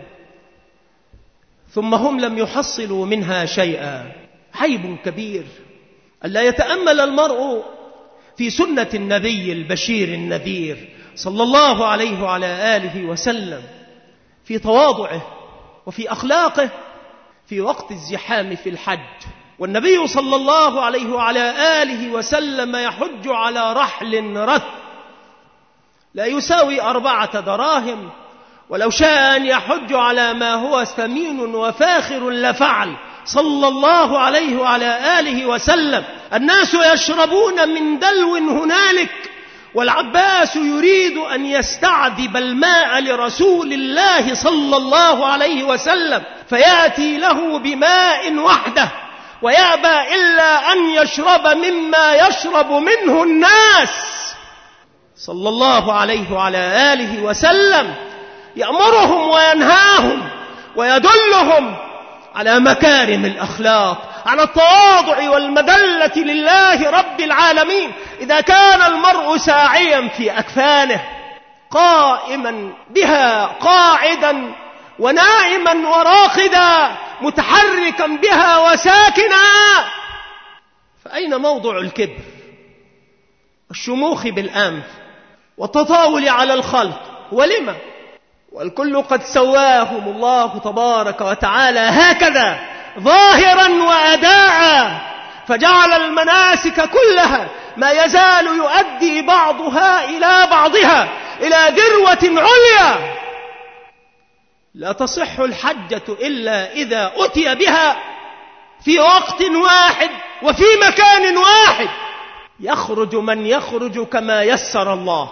Speaker 1: ثم هم لم يحصلوا منها شيئا. عيب كبير ألا يتأمل المرء في سنة النبي البشير النذير صلى الله عليه وعلى آله وسلم، في تواضعه وفي أخلاقه في وقت الزحام في الحج. والنبي صلى الله عليه وعلى آله وسلم يحج على رحل رث لا يساوي 4 دراهم، ولو شاء أن يحج على ما هو ثمين وفاخر لفعل صلى الله عليه وعلى آله وسلم. الناس يشربون من دلو هنالك، والعباس يريد أن يستعذب الماء لرسول الله صلى الله عليه وسلم، فيأتي له بماء وحده ويأبى إلا أن يشرب مما يشرب منه الناس. صلى الله عليه وعلى آله وسلم يأمرهم وينهاهم ويدلهم على مكارم الأخلاق، على التواضع والمذلة لله رب العالمين. إذا كان المرء ساعيا في أكفانه، قائما بها، قاعدا ونائما وراقدا، متحركا بها وساكنا، فأين موضع الكبر والشموخ بالأنف والتطاول على الخلق؟ ولما؟ والكل قد سواهم الله تبارك وتعالى هكذا ظاهرا وأداء، فجعل المناسك كلها ما يزال يؤدي بعضها إلى بعضها إلى ذروة عليا. لا تصح الحجة إلا إذا أتي بها في وقت واحد وفي مكان واحد، يخرج من يخرج كما يسر الله،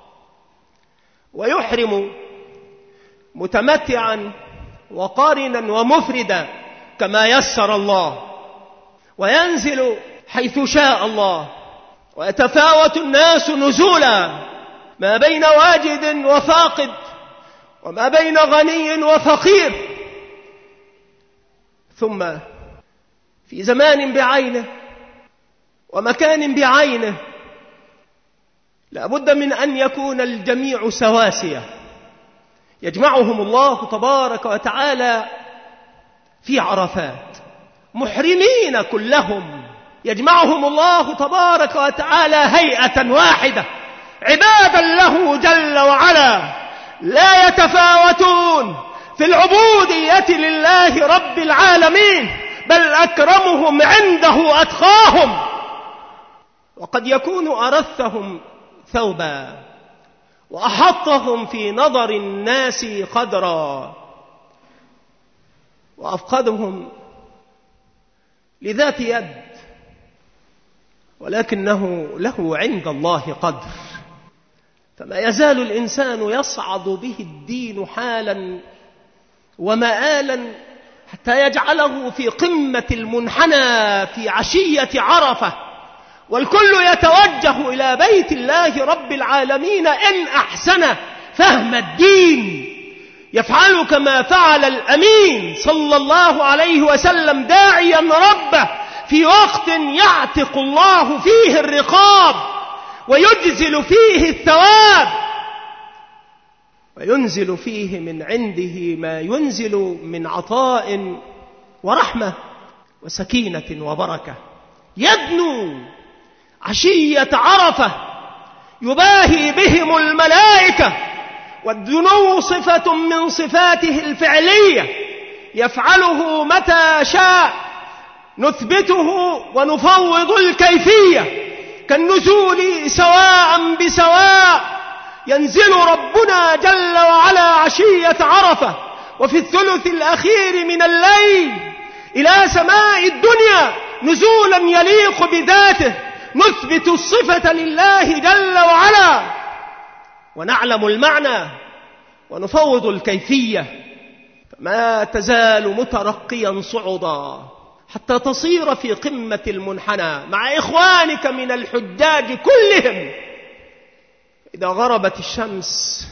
Speaker 1: ويحرم متمتعا وقارنا ومفردا كما يسر الله، وينزل حيث شاء الله، ويتفاوت الناس نزولا ما بين واجد وفاقد، وما بين غني وفقير. ثم في زمان بعينه ومكان بعينه لا بد من أن يكون الجميع سواسية، يجمعهم الله تبارك وتعالى في عرفات محرمين كلهم، يجمعهم الله تبارك وتعالى هيئة واحدة عبادا له جل وعلا، لا يتفاوتون في العبودية لله رب العالمين، بل أكرمهم عنده أتقاهم. وقد يكون أرثهم ثوبا وأحطهم في نظر الناس قدرا، وأفقدهم لذات يد، ولكنه له عند الله قدر. فما يزال الإنسان يصعد به الدين حالا ومآلا حتى يجعله في قمة المنحنى في عشية عرفة، والكل يتوجه إلى بيت الله رب العالمين إن أحسن فهم الدين، يفعل كما فعل الأمين صلى الله عليه وسلم داعيا ربه في وقت يعتق الله فيه الرقاب ويجزل فيه الثواب، وينزل فيه من عنده ما ينزل من عطاء ورحمة وسكينة وبركة. يدنو عشية عرفة يباهي بهم الملائكة، والدنو صفة من صفاته الفعلية يفعله متى شاء، نثبته ونفوض الكيفية كالنزول سواء بسواء. ينزل ربنا جل وعلا عشية عرفة وفي الثلث الأخير من الليل إلى سماء الدنيا نزولا يليق بذاته، نثبت الصفة لله جل وعلا ونعلم المعنى ونفوض الكيفية، فما تزال مترقيا صعدا حتى تصير في قمة المنحنى مع إخوانك من الحجاج كلهم. إذا غربت الشمس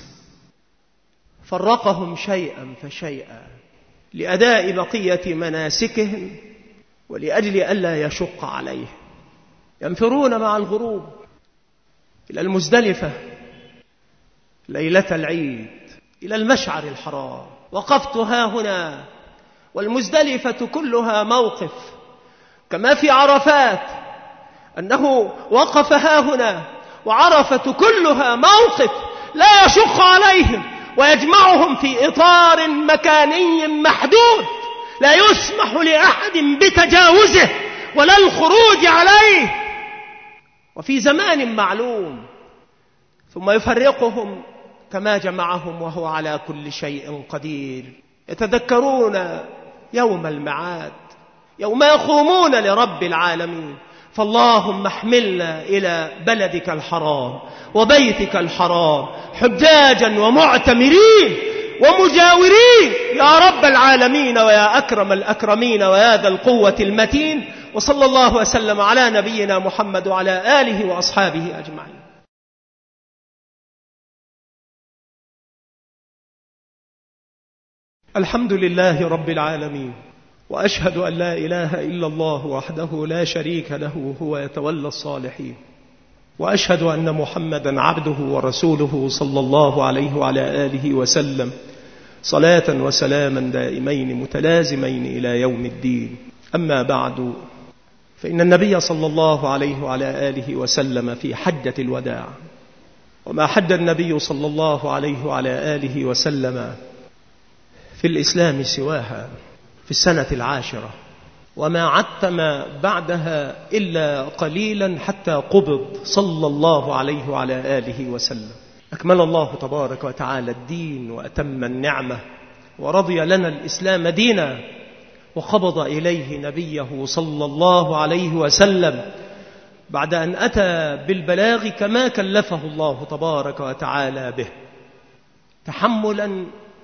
Speaker 1: فرقهم شيئا فشيئا لأداء بقية مناسكهم ولأجل ألا يشق عليه. ينفرون مع الغروب إلى المزدلفة ليلة العيد، إلى المشعر الحرام. وقفت ها هنا، والمزدلفة كلها موقف، كما في عرفات أنه وقف ها هنا، وعرفة كلها موقف لا يشق عليهم ويجمعهم في إطار مكاني محدود لا يسمح لأحد بتجاوزه ولا الخروج عليه، وفي زمان معلوم، ثم يفرقهم كما جمعهم وهو على كل شيء قدير. يتذكرون يوم المعاد، يوم يقومون لرب العالمين. فاللهم احملنا إلى بلدك الحرام وبيتك الحرام حجاجا ومعتمرين، ومجاورين يا رب العالمين ويا أكرم الأكرمين ويا ذا القوة المتين. وصلى الله وسلم على نبينا محمد وعلى آله وأصحابه أجمعين. الحمد لله رب العالمين، وأشهد أن لا إله إلا الله وحده لا شريك له هو يتولى الصالحين، وأشهد أن محمدا عبده ورسوله صلى الله عليه وعلى آله وسلم صلاة وسلاما دائمين متلازمين إلى يوم الدين. أما بعد، فإن النبي صلى الله عليه وعلى آله وسلم في حجة الوداع، وما حج النبي صلى الله عليه وعلى آله وسلم في الإسلام سواها في السنة 10، وما عتم بعدها إلا قليلا حتى قبض صلى الله عليه وعلى آله وسلم. أكمل الله تبارك وتعالى الدين وأتم النعمة، ورضي لنا الإسلام دينا، وقبض إليه نبيه صلى الله عليه وسلم بعد أن أتى بالبلاغ كما كلفه الله تبارك وتعالى به، تحملا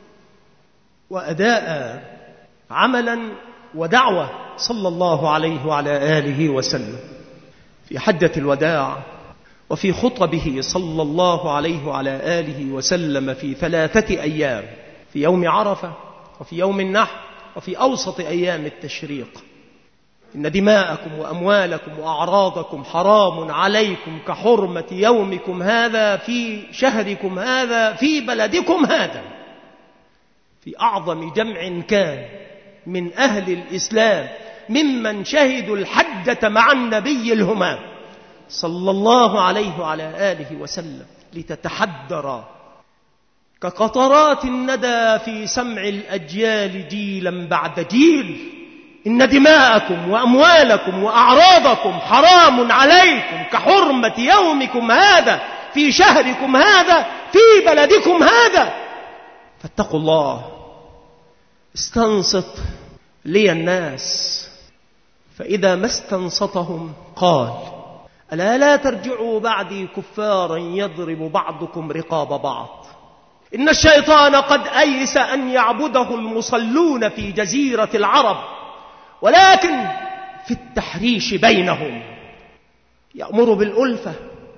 Speaker 1: وأداء، عملا ودعوة، صلى الله عليه وعلى آله وسلم. في حجة الوداع وفي خطبه صلى الله عليه وعلى آله وسلم في 3 أيام، في يوم عرفة وفي يوم النحر وفي أوسط أيام التشريق: إن دماءكم وأموالكم وأعراضكم حرام عليكم كحرمة يومكم هذا في شهركم هذا في بلدكم هذا. في أعظم جمع كان من أهل الإسلام ممن شهدوا الحجة مع النبي الهمام صلى الله عليه وعلى آله وسلم، لتتحدر كقطرات الندى في سمع الأجيال جيلا بعد جيل: إن دماءكم وأموالكم وأعراضكم حرام عليكم كحرمة يومكم هذا في شهركم هذا في بلدكم هذا، فاتقوا الله. استنصت لي الناس، فإذا ما استنصتهم قال: ألا لا ترجعوا بعدي كفارا يضرب بعضكم رقاب بعض. إن الشيطان قد أيس أن يعبده المصلون في جزيرة العرب، ولكن في التحريش بينهم يأمر بالألفة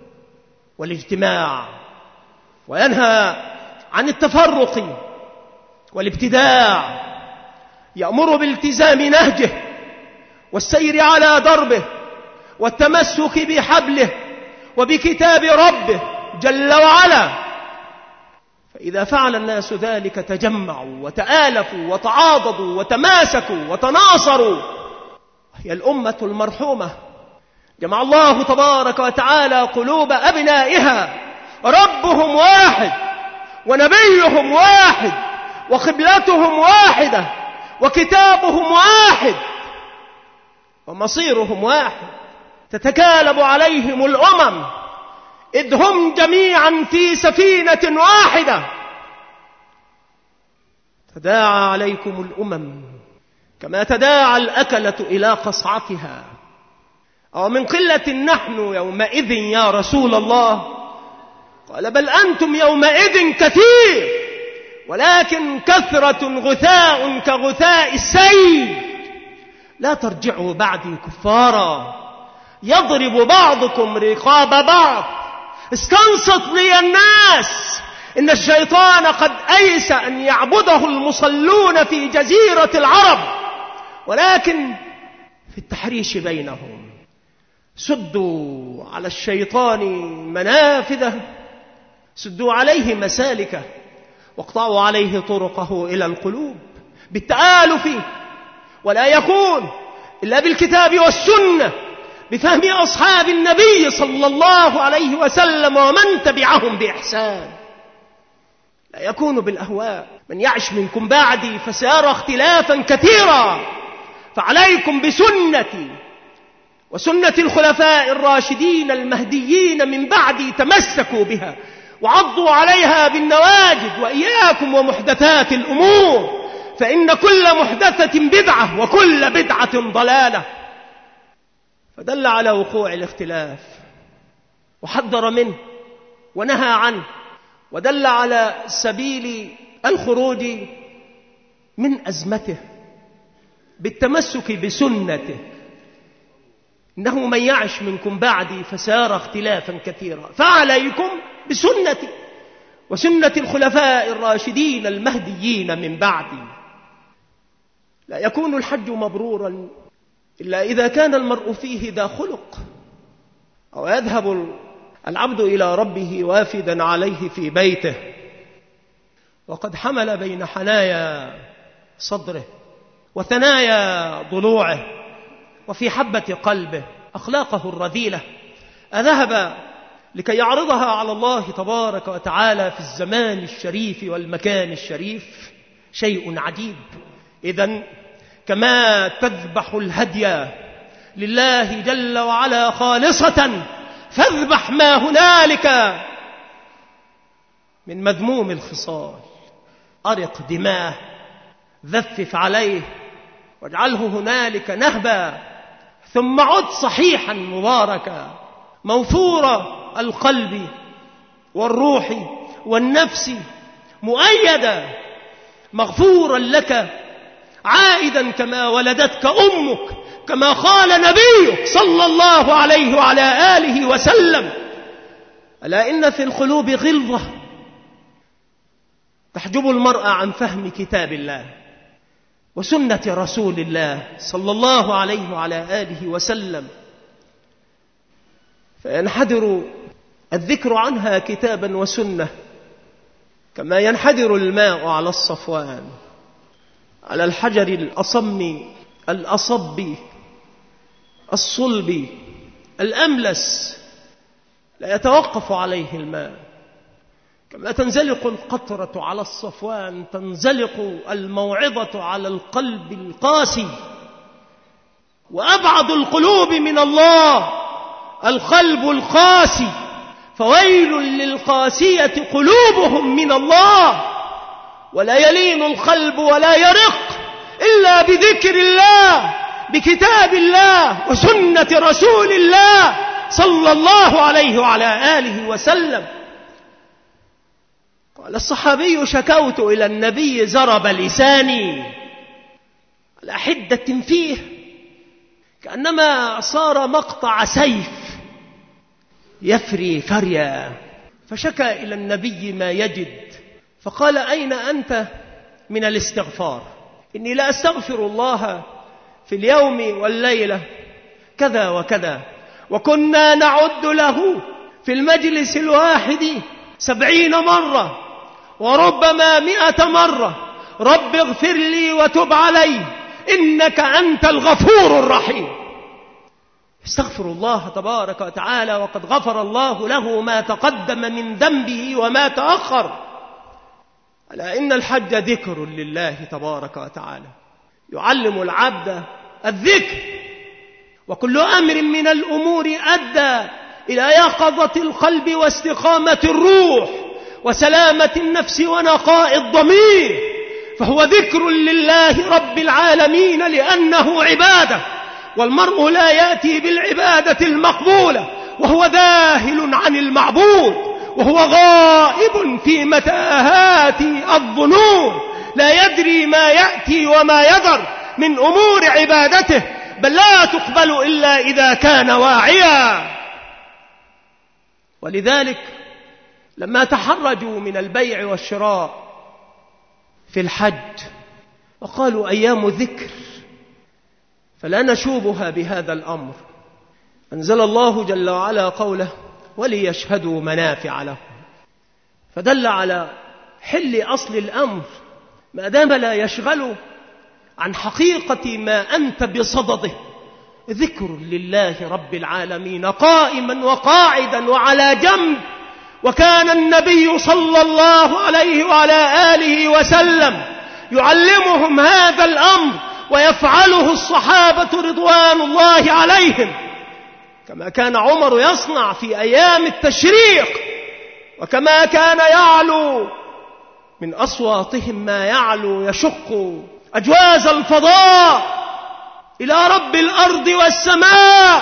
Speaker 1: والاجتماع، وينهى عن التفرق والابتداع، يأمر بالالتزام نهجه والسير على دربه والتمسك بحبله وبكتاب ربه جل وعلا. فإذا فعل الناس ذلك تجمعوا وتآلفوا وتعاضدوا وتماسكوا وتناصروا. هي الأمة المرحومة جمع الله تبارك وتعالى قلوب أبنائها، ربهم واحد ونبيهم واحد وقبلتهم واحدة وكتابهم واحد ومصيرهم واحد. تتكالب عليهم الأمم إذ هم جميعا في سفينة واحدة. تداعى عليكم الأمم كما تداعى الأكلة إلى قصعتها. أو من قلة نحن يومئذ يا رسول الله؟ قال: بل أنتم يومئذ كثير، ولكن كثرة غثاء كغثاء السيل. لا ترجعوا بعدي كفارا يضرب بعضكم رقاب بعض. استنصت لي الناس: إن الشيطان قد أيس أن يعبده المصلون في جزيرة العرب، ولكن في التحريش بينهم. سدوا على الشيطان منافذه، سدوا عليه مسالكه، واقطعوا عليه طرقه إلى القلوب بالتآلف، ولا يكون إلا بالكتاب والسنة بفهم أصحاب النبي صلى الله عليه وسلم ومن تبعهم بإحسان. لا يكون بالأهواء. من يعش منكم بعدي فسيرى اختلافا كثيرا، فعليكم بسنتي وسنة الخلفاء الراشدين المهديين من بعدي، تمسكوا بها وعضوا عليها بالنواجذ، وإياكم ومحدثات الأمور، فإن كل محدثة بدعة وكل بدعة ضلالة. فدل على وقوع الاختلاف وحذر منه ونهى عنه، ودل على سبيل الخروج من أزمته بالتمسك بسنته. إنه من يعش منكم بعدي فسيرى اختلافا كثيرا، فعليكم بسنتي وسنة الخلفاء الراشدين المهديين من بعدي. لا يكون الحج مبرورا إلا إذا كان المرء فيه ذا خلق، أو يذهب العبد إلى ربه وافدا عليه في بيته وقد حمل بين حنايا صدره وثنايا ضلوعه وفي حبة قلبه أخلاقه الرذيلة، أذهب لكي يعرضها على الله تبارك وتعالى في الزمان الشريف والمكان الشريف. شيء عجيب. إذن كما تذبح الهدي لله جل وعلا خالصة، فاذبح ما هنالك من مذموم الخصال، أرق دماه، ذفف عليه، واجعله هنالك نهبا، ثم عد صحيحا مباركا موفور القلب والروح والنفس، مؤيدا مغفورا لك، عائدا كما ولدتك أمك، كما قال نبيك صلى الله عليه وعلى آله وسلم: ألا إن في القلوب غلظة تحجب المرء عن فهم كتاب الله وسنة رسول الله صلى الله عليه وعلى آله وسلم، فينحدر الذكر عنها كتابا وسنة كما ينحدر الماء على الصفوان، على الحجر الأصم الأصب الصلب الأملس، لا يتوقف عليه الماء. كما تنزلق القطرة على الصفوان تنزلق الموعظة على القلب القاسي. وأبعد القلوب من الله القلب القاسي، فويل للقاسية قلوبهم من الله. ولا يلين القلب ولا يرق إلا بذكر الله، بكتاب الله وسنة رسول الله صلى الله عليه وعلى آله وسلم. قال الصحابي: شكوت إلى النبي زرب لساني على حدة فيه كأنما صار مقطع سيف يفري فريا، فشكى إلى النبي ما يجد، فقال: أين أنت من الاستغفار؟ إني لا أستغفر الله في اليوم والليلة كذا وكذا. وكنا نعد له في المجلس الواحد 70 مرة وربما 100 مرة: رب اغفر لي وتب علي إنك أنت الغفور الرحيم. استغفر الله تبارك وتعالى وقد غفر الله له ما تقدم من ذنبه وما تأخر. ألا إن الحج ذكر لله تبارك وتعالى، يعلم العبد الذكر، وكل أمر من الأمور أدى إلى يقظة القلب واستقامة الروح وسلامة النفس ونقاء الضمير، فهو ذكر لله رب العالمين لأنه عبادة، والمرء لا يأتي بالعبادة المقبولة وهو ذاهل عن المعبود، وهو غائب في متاهات الظنون، لا يدري ما يأتي وما يذر من أمور عبادته، بل لا تقبل إلا إذا كان واعيا. ولذلك لما تحرجوا من البيع والشراء في الحج وقالوا أيام ذكر فلا نشوبها بهذا الأمر، أنزل الله جل وعلا قوله: وليشهدوا منافع لهم، فدل على حل أصل الأمر ما دام لا يشغل عن حقيقة ما أنت بصدده. ذكر لله رب العالمين قائما وقاعدا وعلى جنب. وكان النبي صلى الله عليه وعلى آله وسلم يعلمهم هذا الأمر ويفعله الصحابة رضوان الله عليهم، كما كان عمر يصنع في أيام التشريق، وكما كان يعلو من أصواتهم ما يعلو يشق أجواز الفضاء إلى رب الأرض والسماء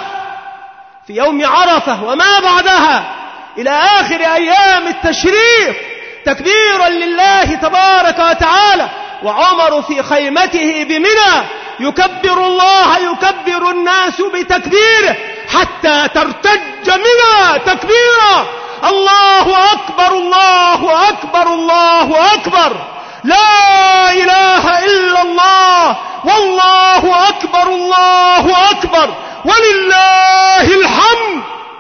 Speaker 1: في يوم عرفة وما بعدها إلى آخر أيام التشريق، تكبيرا لله تبارك وتعالى. وعمر في خيمته بمنى يكبر الله، يكبر الناس بتكبيره حتى ترتج منى تكبيرا. الله أكبر الله أكبر الله أكبر، لا إله إلا الله، والله أكبر الله أكبر، ولله الحمد.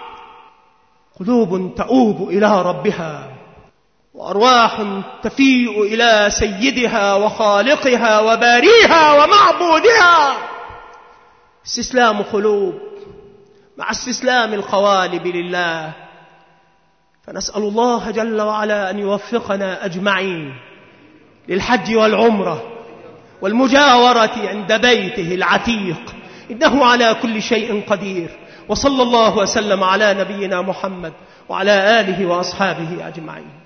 Speaker 1: قلوب تؤوب إلى ربها، وأرواح تفيء إلى سيدها وخالقها وباريها ومعبودها. استسلام قلوب مع استسلام القوالب لله. فنسأل الله جل وعلا أن يوفقنا أجمعين للحج والعمرة والمجاورة عند بيته العتيق، إنه على كل شيء قدير. وصلى الله وسلم على نبينا محمد وعلى آله وأصحابه أجمعين.